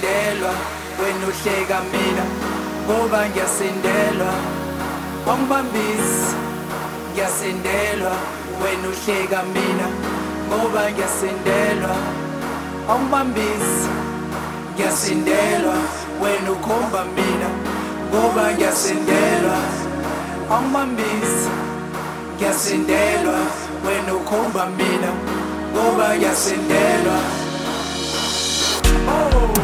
ngiyasindelwa wena uhleka mina ngoba ngiyasindelwa awungibambisi ngiyasindelwa wena uhleka mina ngoba ngiyasindelwa awungibambisi ngiyasindelwa wena ukhomba mina ngoba ngiyasindelwa awungibambisi ngiyasindelwa wena ukhomba mina ngoba ngiyasindelwa. Oh,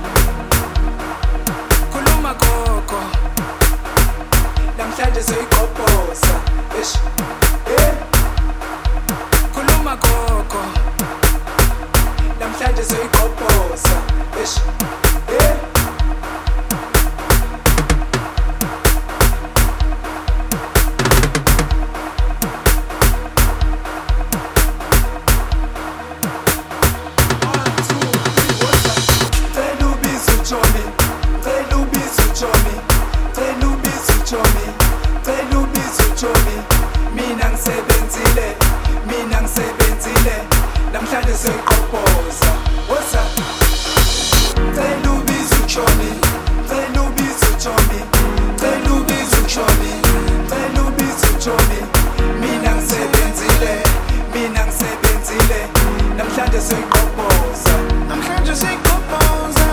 khuluma gogo namhlanje soyiqopoza eish khuluma gogo namhlanje soyiqopoza eish namhlanje soyiqopoza what's up cela ubiza uchomi cela ubiza uchomi cela ubiza uchomi cela ubiza uchomi mina ngisebenzile namhlanje soyiqopoza namhlanje soyiqopoza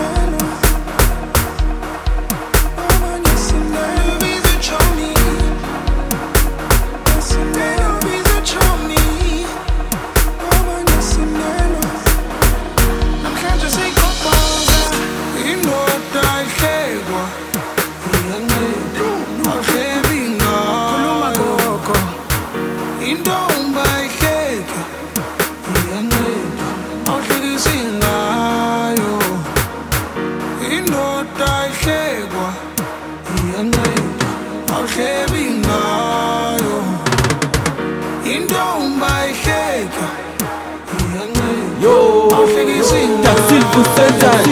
Yo, Taksil Busentan.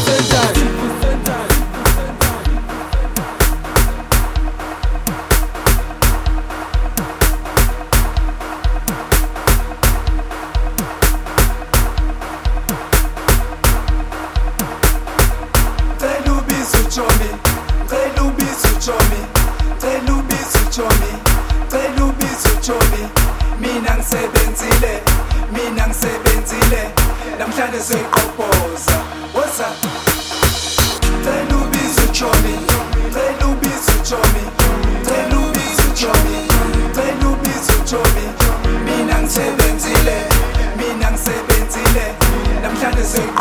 mina ngisebenzile namhlanje soyiqopoza what's up cela ubiza uchomi cela ubiza uchomi cela ubiza uchomi cela ubiza uchomi mina ngisebenzile namhlanje soyiqopoza